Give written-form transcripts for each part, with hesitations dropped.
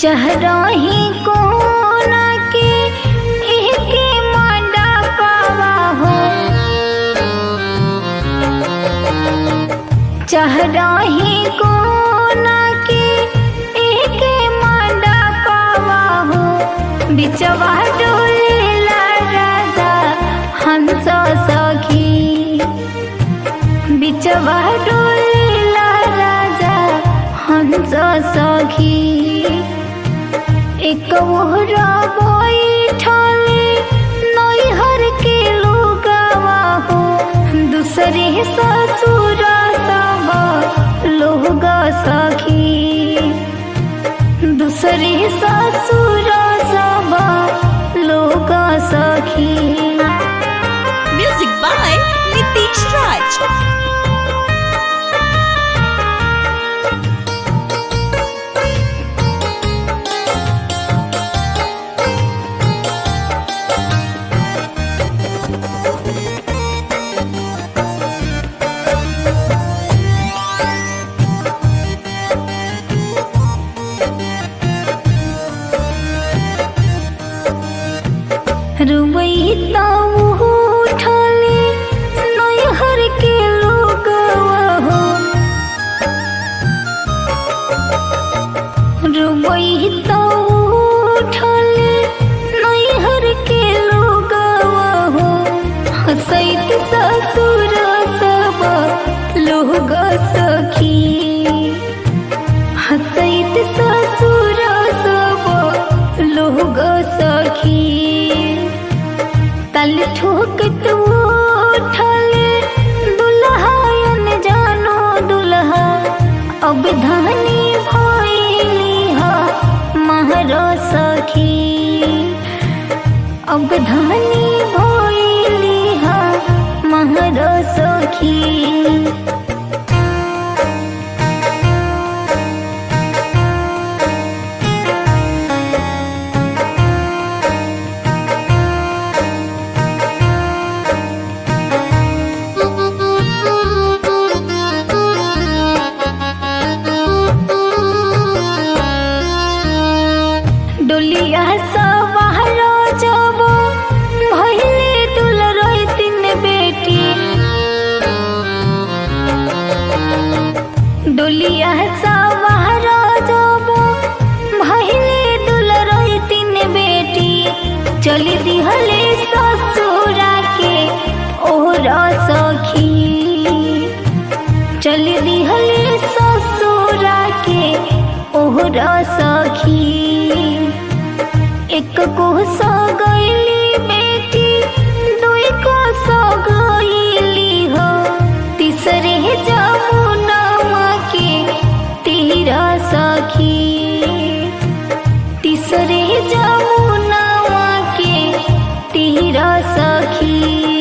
चहराही कोना के एके मांडा पावा हो, चहराही कोना के एके मांडा पावा हो। बिचवा डोलेला राजा हंस सखी, बिचवा डोलेला राजा हंस सखी। एक ओहरा बैठले नैहर के लोगवा हो, दूसरे ससुर सब लोग सखी, दूसरे ससुर सब लोग सखी। Music by Nitish Raj. रुवैता उठले नैहर के लोगवा हो, रुवैता उठले नैहर के लोगवा हो। हंसैत ससुर सब लोग सखी, हंसैत ससुर सब लोग सखी। तल ठोकत उठले दुल्हायन जानो दुल्हा, अब धानी भइली हा महरो सखी, अब धानी भइली हा महरो सखी। डोलिया सवारो जब भइले दुलरोई तीन बेटी, डोलिया सवारो जब भइले दुलरोई तीन बेटी। चली दिहले ससुरा के ओहरा सखी, चली दिहले ससुरा के ओहरा सखी। एक को सो गईली बेटी, दुई को सो गईली हो, तीसरे जमुना के तीरा सखी, तीसरे जमुना के तीरा सखी।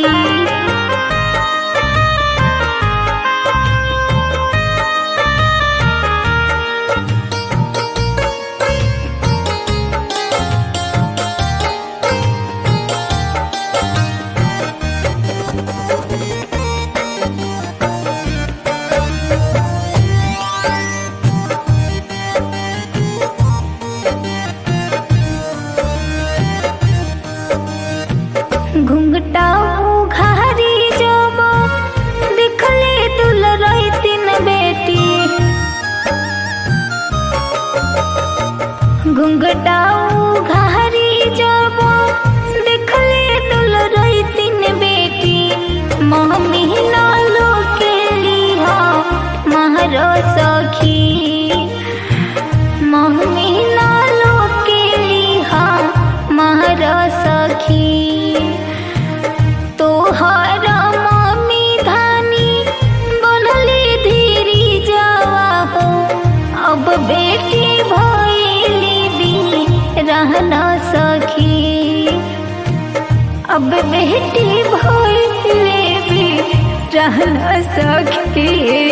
घुंघटा उघारी जब दिखले दुलरोई तीन बेटी, घुंघटा उघारी जब दिखले दुलरोई तीन बेटी। मम्मी नालो के लिहा महरो सखी, मम्मी नालो के लिहा महरो सखी। तोहरा मम्मी धानी बनली धीरी जावा हो, अब बेटी भइली भी रहना सखी, अब बेटी भइली भी रहना सखी।